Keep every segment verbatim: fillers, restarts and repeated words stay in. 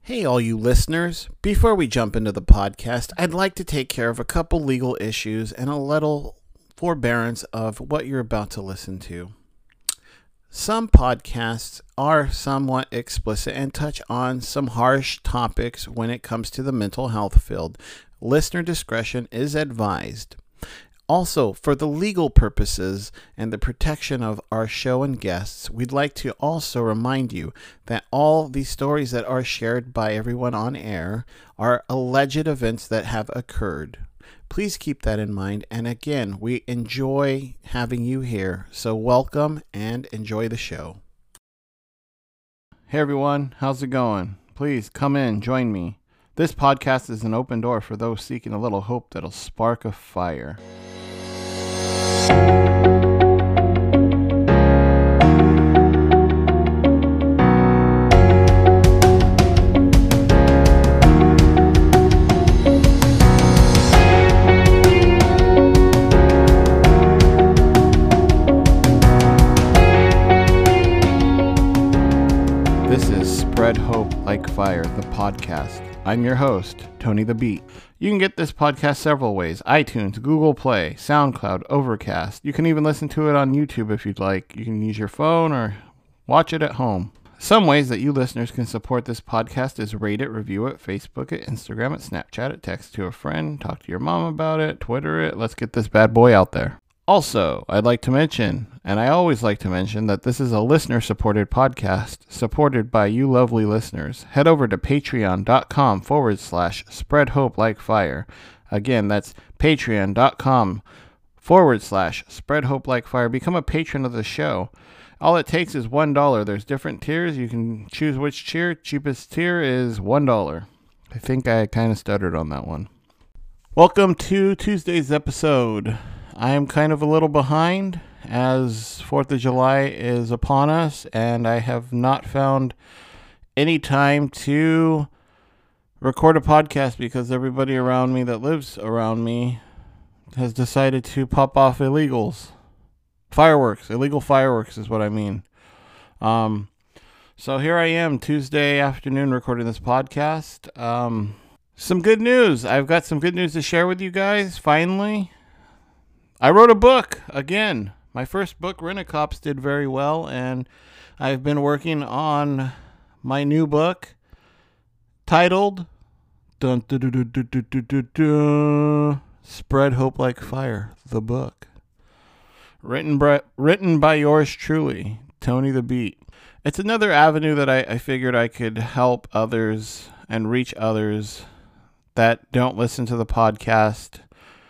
Hey, all you listeners. Before we jump into the podcast, I'd like to take care of a couple legal issues and a little forbearance of what you're about to listen to. Some podcasts are somewhat explicit and touch on some harsh topics when it comes to the mental health field. Listener discretion is advised. Also, for the legal purposes and the protection of our show and guests, we'd like to also remind you that all the stories that are shared by everyone on air are alleged events that have occurred. Please keep that in mind. And again, we enjoy having you here. So welcome and enjoy the show. Hey everyone, how's it going? Please come in, join me. This podcast is an open door for those seeking a little hope that'll spark a fire. This is Spread Hope Like Fire, the podcast. I'm your host, Tony the Beat. You can get this podcast several ways: iTunes, Google Play, SoundCloud, Overcast. You can even listen to it on YouTube if you'd like. You can use your phone or watch it at home. Some ways that you listeners can support this podcast is rate it, review it, Facebook it, Instagram it, Snapchat it, text to a friend, talk to your mom about it, Twitter it. Let's get this bad boy out there. Also, I'd like to mention, and I always like to mention, that this is a listener-supported podcast, supported by you lovely listeners. Head over to patreon.com forward slash spread hope like fire. Again, that's patreon.com forward slash spread hope like fire. Become a patron of the show. All it takes is one dollar. There's different tiers. You can choose which tier. Cheapest tier is one dollar. I think I kind of stuttered on that one. Welcome to Tuesday's episode. I am kind of a little behind as fourth of July is upon us, and I have not found any time to record a podcast because everybody around me that lives around me has decided to pop off illegals. Fireworks. Illegal fireworks is what I mean. Um, so here I am, Tuesday afternoon, recording this podcast. Um, some good news. I've got some good news to share with you guys, finally. I wrote a book again. My first book, Rent-A-Cops, did very well, and I've been working on my new book titled dun, dun, dun, dun, dun, dun, dun, dun, Spread Hope Like Fire, the book. Written by, written by yours truly, Tony the Beat. It's another avenue that I, I figured I could help others and reach others that don't listen to the podcast.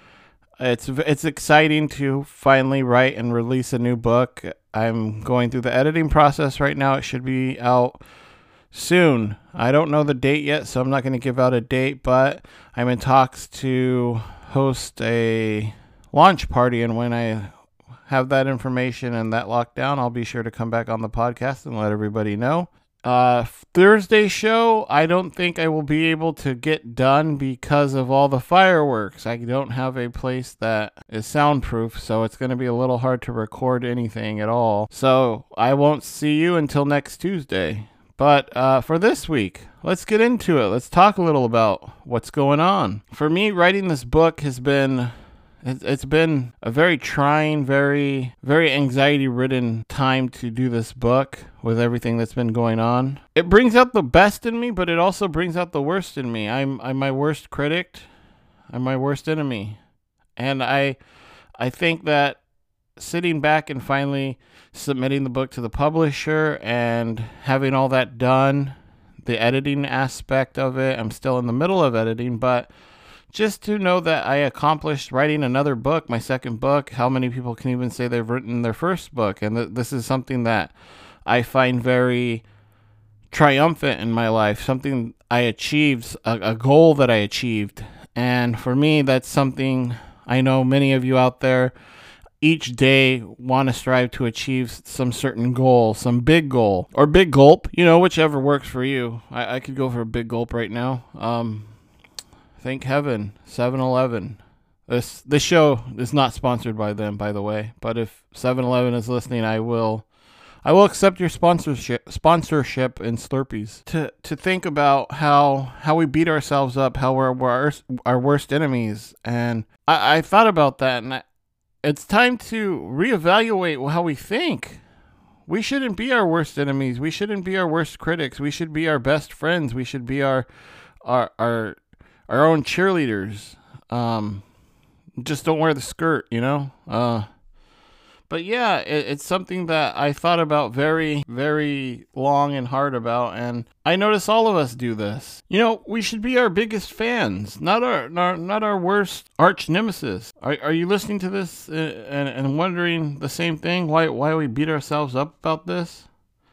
It's it's exciting to finally write and release a new book. I'm going through the editing process right now. It should be out soon. I don't know the date yet, so I'm not going to give out a date, but I'm in talks to host a launch party, and when I have that information and that locked down, I'll be sure to come back on the podcast and let everybody know. Uh, Thursday show, I don't think I will be able to get done because of all the fireworks. I don't have a place that is soundproof, so it's going to be a little hard to record anything at all. So I won't see you until next Tuesday. But uh, for this week, let's get into it. Let's talk a little about what's going on. For me, writing this book has been... It's been a very trying, very, very anxiety-ridden time to do this book with everything that's been going on. It brings out the best in me, but it also brings out the worst in me. I'm I'm my worst critic. I'm my worst enemy. And I I think that sitting back and finally submitting the book to the publisher and having all that done, the editing aspect of it, I'm still in the middle of editing, but just to know that I accomplished writing another book, my second book. How many people can even say they've written their first book? And th- this is something that I find very triumphant in my life, something I achieved, a, a goal that I achieved. And for me, that's something I know many of you out there each day want to strive to achieve some certain goal, some big goal, or big gulp, you know, whichever works for you. I, I could go for a big gulp right now. Um... Thank heaven, seven eleven. This this show is not sponsored by them, by the way. But if seven eleven is listening, I will I will accept your sponsorship sponsorship in Slurpees. To to think about how how we beat ourselves up, how we're, we're our, our worst enemies, and I, I thought about that, and I, it's time to reevaluate how we think. We shouldn't be our worst enemies. We shouldn't be our worst critics. We should be our best friends. We should be our our our our own cheerleaders. Um, just don't wear the skirt, you know. Uh. But yeah, it, it's something that I thought about very, very long and hard about, and I notice all of us do this. You know, we should be our biggest fans, not our not, not our worst arch nemesis. Are are you listening to this and, and and wondering the same thing? Why why we beat ourselves up about this?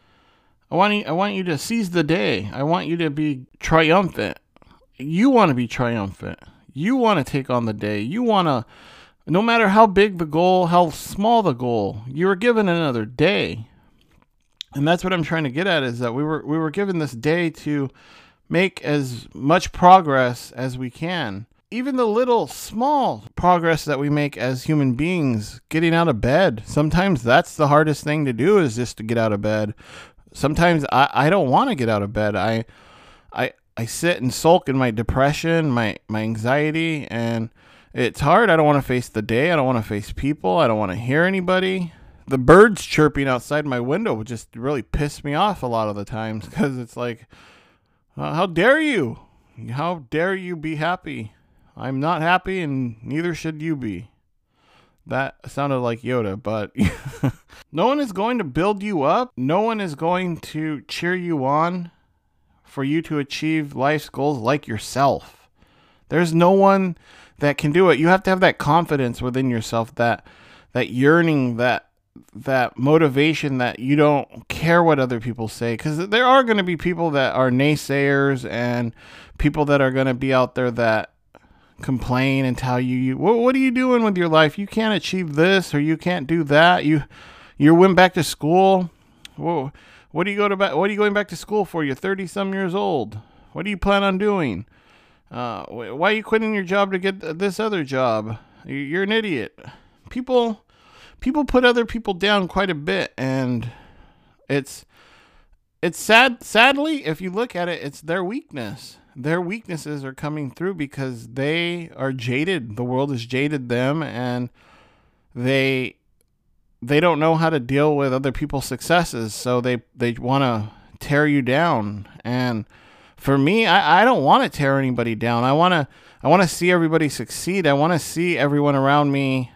I want you, I want you to seize the day. I want you to be triumphant. You want to be triumphant. You want to take on the day. You want to. No matter how big the goal, how small the goal, you were given another day. And that's what I'm trying to get at, is that we were we were given this day to make as much progress as we can. Even the little small progress that we make as human beings, getting out of bed. Sometimes that's the hardest thing to do, is just to get out of bed. Sometimes I, I don't want to get out of bed. I I I sit and sulk in my depression, my, my anxiety, and it's hard. I don't want to face the day. I don't want to face people. I don't want to hear anybody. The birds chirping outside my window would just really piss me off a lot of the times, because it's like, uh, how dare you? How dare you be happy? I'm not happy, and neither should you be. That sounded like Yoda, but no one is going to build you up. No one is going to cheer you on for you to achieve life's goals like yourself. There's no one that can do it. You have to have that confidence within yourself, that that yearning, that that motivation, that you don't care what other people say, because there are going to be people that are naysayers and people that are going to be out there that complain and tell you, you what, what are you doing with your life? You can't achieve this, or you can't do that. You you went back to school. Whoa, what do you go to ba- what are you going back to school for? You're thirty some years old. What do you plan on doing? Uh, why are you quitting your job to get this other job? You're an idiot. People, people put other people down quite a bit, and it's, it's sad. Sadly, if you look at it, it's their weakness. Their weaknesses are coming through because they are jaded. The world has jaded them, and they, they don't know how to deal with other people's successes. So they, they want to tear you down. And for me, I, I don't want to tear anybody down. I want to I want to see everybody succeed. I want to see everyone around me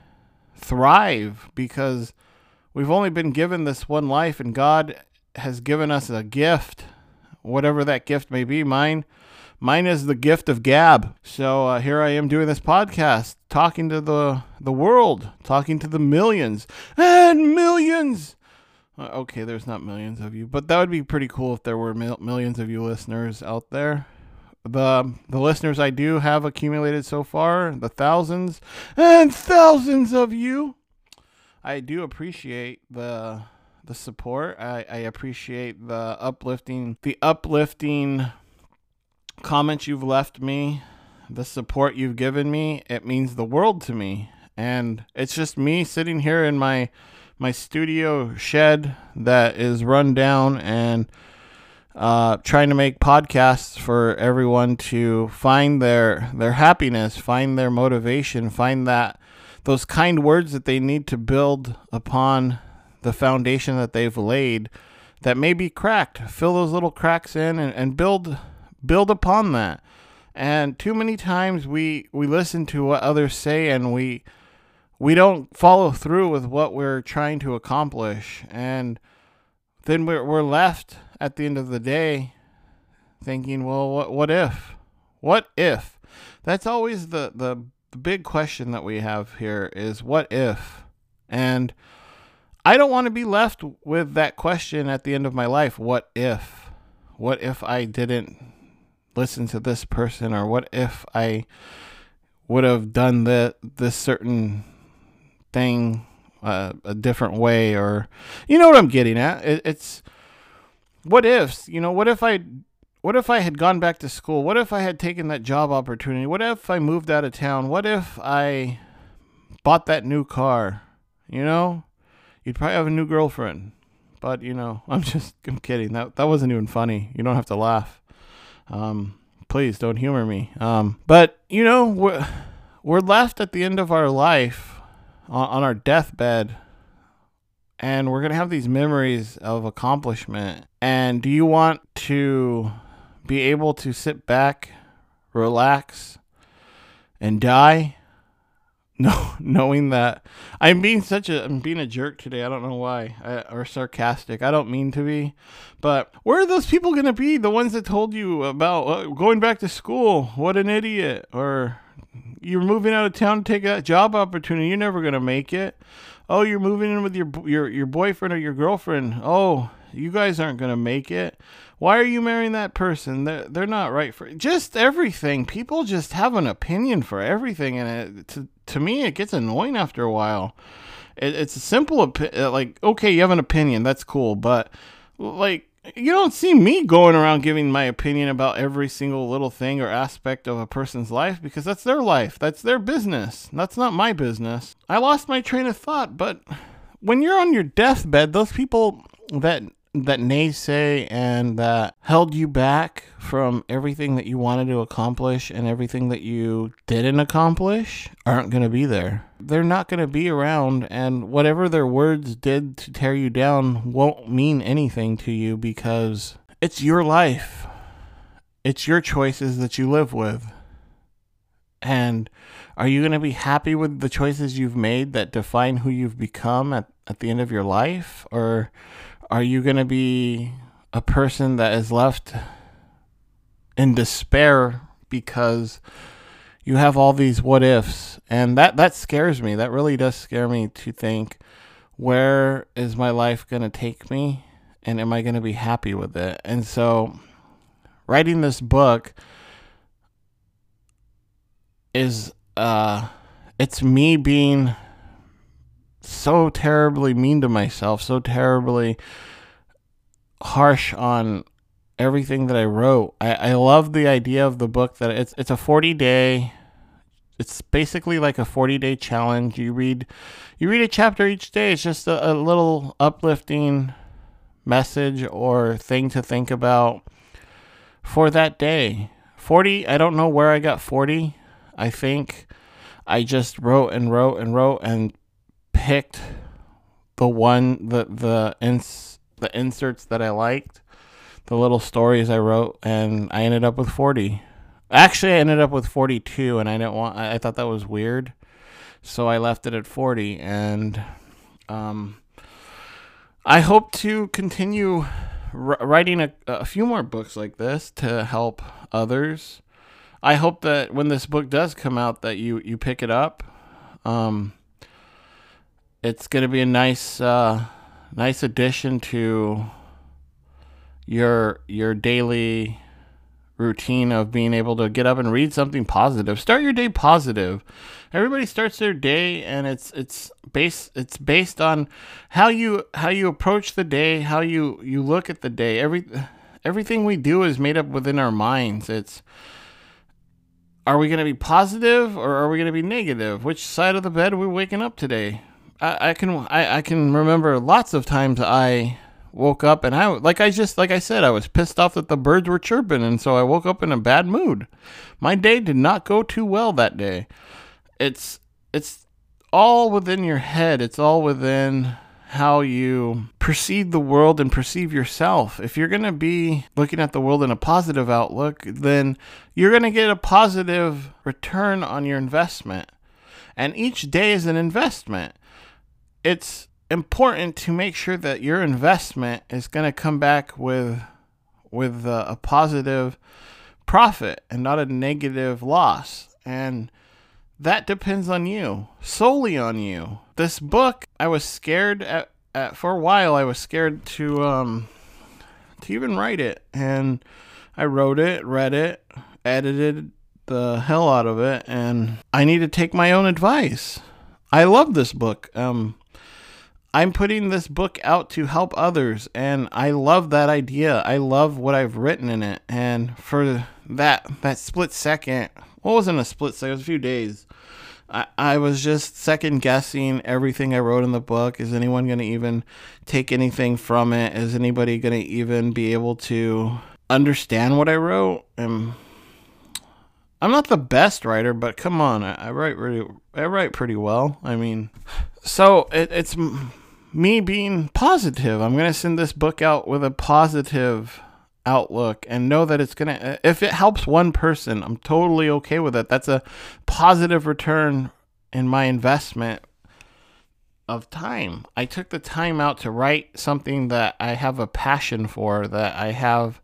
thrive, because we've only been given this one life, and God has given us a gift, whatever that gift may be. Mine, mine is the gift of gab. So uh, here I am doing this podcast, talking to the the world, talking to the millions and millions. Okay, there's not millions of you, but that would be pretty cool if there were mil- millions of you listeners out there. The the listeners I do have accumulated so far, the thousands and thousands of you, I do appreciate the the support. I, I appreciate the uplifting, the uplifting comments you've left me, the support you've given me. It means the world to me, and it's just me sitting here in my my studio shed that is run down, and uh, trying to make podcasts for everyone to find their their happiness, find their motivation, find that those kind words that they need to build upon the foundation that they've laid that may be cracked. Fill those little cracks in, and, and build build upon that. And too many times we we listen to what others say, and we we don't follow through with what we're trying to accomplish. And then we're, we're left at the end of the day thinking, well, what, what if? What if? That's always the, the, the big question that we have here, is what if? And I don't want to be left with that question at the end of my life. What if? What if I didn't listen to this person? Or what if I would have done the, this certain thing uh, a different way? Or, you know what I'm getting at? It, it's what ifs. You know, what if I, what if I had gone back to school? What if I had taken that job opportunity? What if I moved out of town? What if I bought that new car? You know, you'd probably have a new girlfriend. But, you know, I'm just, I'm kidding. That that wasn't even funny. You don't have to laugh. Um, please don't humor me. Um, but, you know, we're, we're left at the end of our life on, on our deathbed, and we're going to have these memories of accomplishment. And do you want to be able to sit back, relax, and die? No, knowing that I'm being such a, I'm being a jerk today. I don't know why, I, or sarcastic. I don't mean to be, but where are those people going to be? The ones that told you about uh, going back to school. What an idiot. Or you're moving out of town to take a job opportunity. You're never going to make it. Oh, you're moving in with your, your, your boyfriend or your girlfriend. Oh, you guys aren't going to make it. Why are you marrying that person? They're, they're not right for just everything. People just have an opinion for everything. And it, to, to me, it gets annoying after a while. It, it's a simple, opi- like, okay, you have an opinion. That's cool. But like, you don't see me going around giving my opinion about every single little thing or aspect of a person's life, because that's their life. That's their business. That's not my business. I lost my train of thought. But when you're on your deathbed, those people that that naysay and that held you back from everything that you wanted to accomplish and everything that you didn't accomplish aren't going to be there. They're not going to be around, and whatever their words did to tear you down won't mean anything to you, because it's your life. It's your choices that you live with. And are you going to be happy with the choices you've made that define who you've become at, at the end of your life? Or are you going to be a person that is left in despair because you have all these what ifs? And that, that scares me. That really does scare me, to think, where is my life going to take me? And am I going to be happy with it? And so writing this book is, uh, it's me being so terribly mean to myself, so terribly harsh on everything that I wrote. I, I love the idea of the book that it's it's a forty day, it's basically like a forty day challenge. You read you read a chapter each day. It's just a, a little uplifting message or thing to think about for that day. forty, I don't know where I got forty. I think I just wrote and wrote and wrote and picked the one, the the ins, the inserts that I liked, the little stories I wrote, and I ended up with forty. Actually, I ended up with forty-two, and I didn't want. I, I thought that was weird, so I left it at forty. And um, I hope to continue r- writing a, a few more books like this to help others. I hope that when this book does come out, that you you pick it up. Um, it's going to be a nice uh, nice addition to your your daily routine of being able to get up and read something positive. Start your day positive. Everybody starts their day, and it's it's based it's based on how you how you approach the day, how you you look at the day. Every everything we do is made up within our minds. It's, are we going to be positive or are we going to be negative? Which side of the bed are we waking up today? I, I can I, I can remember lots of times I woke up and I like I just like I said I was pissed off that the birds were chirping, and so I woke up in a bad mood. My day did not go too well that day. It's it's all within your head. It's all within how you perceive the world and perceive yourself. If you're going to be looking at the world in a positive outlook, then you're going to get a positive return on your investment. And each day is an investment. It's important to make sure that your investment is going to come back with with a, a positive profit and not a negative loss. And that depends on you, solely on you. This book, I was scared at, at for a while. I was scared to um to even write it, and I wrote it, read it, edited the hell out of it, and I need to take my own advice. I love this book. Um, I'm putting this book out to help others, and I love that idea. I love what I've written in it, and for that that split second, well, it wasn't a split second, it was a few days, I, I was just second guessing everything I wrote in the book. Is anyone going to even take anything from it? Is anybody going to even be able to understand what I wrote? And I'm not the best writer, but come on, I, I write really, I write pretty well. I mean, so it, it's me being positive. I'm going to send this book out with a positive outlook and know that it's going to, if it helps one person, I'm totally okay with it. That's a positive return in my investment of time. I took the time out to write something that I have a passion for, that I have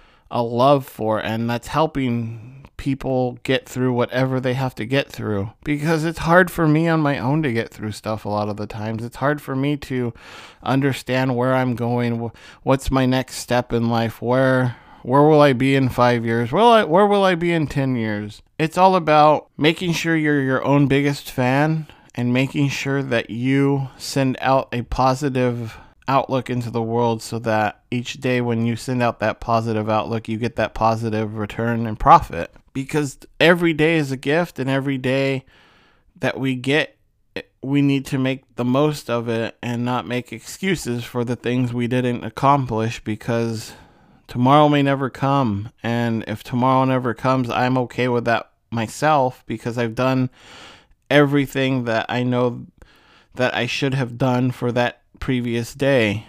a love for, and that's helping people get through whatever they have to get through, because it's hard for me on my own to get through stuff a lot of the times. It's hard for me to understand where I'm going, what's my next step in life, where where will I be in five years, where will I, where will I be in ten years. It's all about making sure you're your own biggest fan and making sure that you send out a positive outlook into the world, so that each day when you send out that positive outlook, you get that positive return and profit. Because every day is a gift, and every day that we get, we need to make the most of it and not make excuses for the things we didn't accomplish, because tomorrow may never come. And if tomorrow never comes, I'm okay with that myself, because I've done everything that I know that I should have done for that previous day,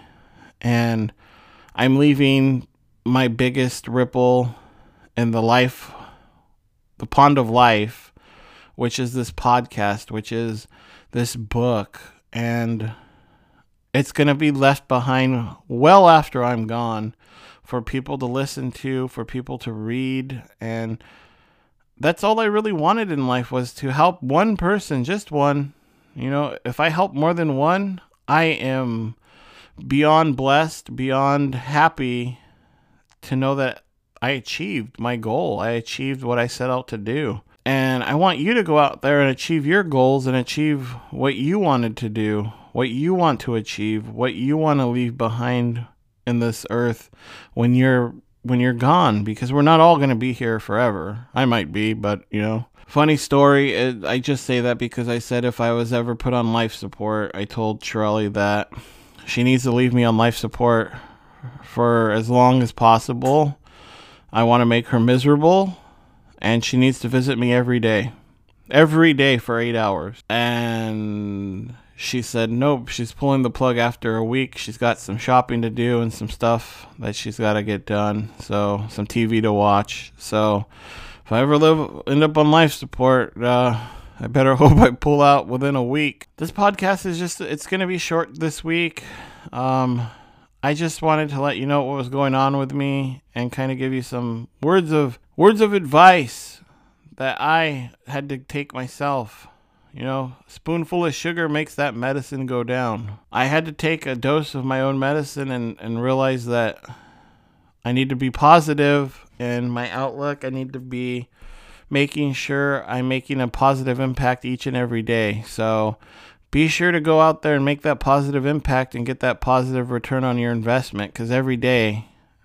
and I'm leaving my biggest ripple in the life, the pond of life, which is this podcast, which is this book, and it's going to be left behind well after I'm gone for people to listen to, for people to read. And that's all I really wanted in life, was to help one person, just one. You know, if I help more than one, I am beyond blessed, beyond happy to know that I achieved my goal. I achieved what I set out to do. And I want you to go out there and achieve your goals and achieve what you wanted to do, what you want to achieve, what you want to leave behind in this earth when you're when you're gone, because we're not all going to be here forever. I might be, but you know. Funny story, it, I just say that because I said if I was ever put on life support, I told Shirley that she needs to leave me on life support for as long as possible. I want to make her miserable, and she needs to visit me every day. Every day for eight hours. And she said nope, she's pulling the plug after a week. She's got some shopping to do and some stuff that she's got to get done. So, some T V to watch. So, if I ever live, end up on life support, uh, I better hope I pull out within a week. This podcast is just, it's going to be short this week. Um, I just wanted to let you know what was going on with me and kind of give you some words of, words of advice that I had to take myself. You know, a spoonful of sugar makes that medicine go down. I had to take a dose of my own medicine and, and realize that I need to be positive in my outlook. I need to be making sure I'm making a positive impact each and every day. So be sure to go out there and make that positive impact and get that positive return on your investment, because every day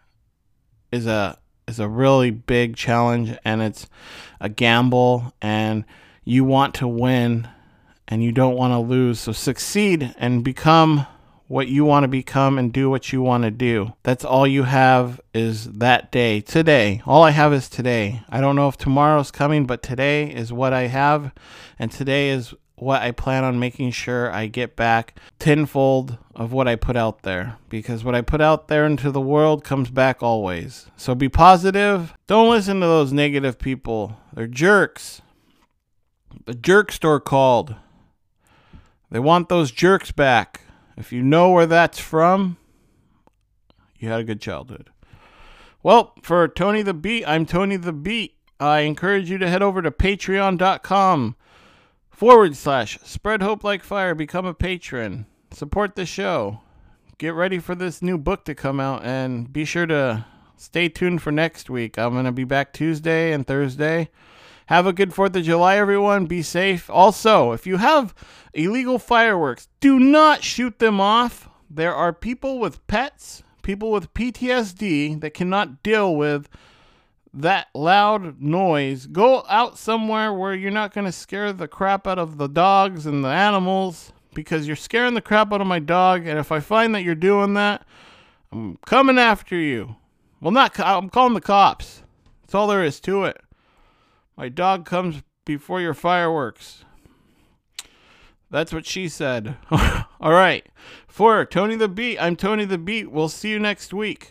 is a is a really big challenge, and it's a gamble, and you want to win and you don't want to lose. So succeed and become what you want to become and do what you want to do. That's all you have, is that day. Today. All I have is today. I don't know if tomorrow's coming, but today is what I have, and today is what I plan on making sure I get back tenfold of what I put out there, because what I put out there into the world comes back always. So be positive. Don't listen to those negative people. They're jerks. The jerk store called. They want those jerks back. If you know where that's from, you had a good childhood. Well, for Tony the Beat, I'm Tony the Beat. I encourage you to head over to patreon.com forward slash spread hope like fire. Become a patron. Support the show. Get ready for this new book to come out, and be sure to stay tuned for next week. I'm going to be back Tuesday and Thursday. Have a good fourth of July, everyone. Be safe. Also, if you have illegal fireworks, do not shoot them off. There are people with pets, people with P T S D that cannot deal with that loud noise. Go out somewhere where you're not going to scare the crap out of the dogs and the animals, because you're scaring the crap out of my dog. And if I find that you're doing that, I'm coming after you. Well, not, I'm calling the cops. That's all there is to it. My dog comes before your fireworks. That's what she said. All right. For Tony the Beat, I'm Tony the Beat. We'll see you next week.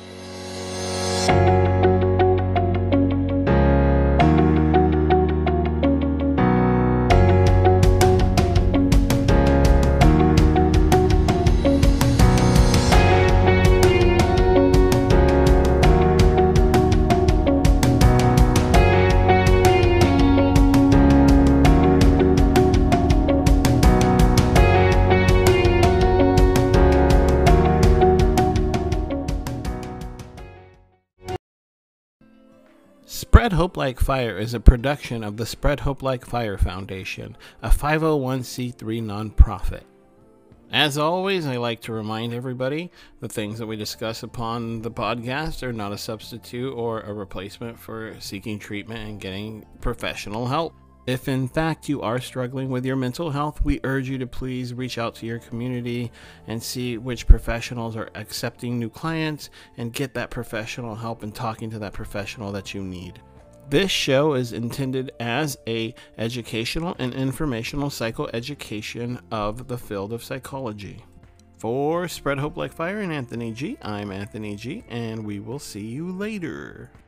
Spread Hope Like Fire is a production of the Spread Hope Like Fire Foundation, a five oh one c three nonprofit. As always, I like to remind everybody the things that we discuss upon the podcast are not a substitute or a replacement for seeking treatment and getting professional help. If in fact you are struggling with your mental health, we urge you to please reach out to your community and see which professionals are accepting new clients and get that professional help and talking to that professional that you need. This show is intended as a educational and informational psychoeducation of the field of psychology. For Spread Hope Like Fire and Anthony G, I'm Anthony G, and we will see you later.